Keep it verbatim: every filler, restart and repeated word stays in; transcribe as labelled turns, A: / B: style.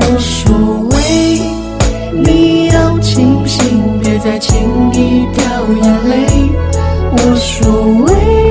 A: 无所谓，你要清醒，别再轻易掉眼泪，无所谓。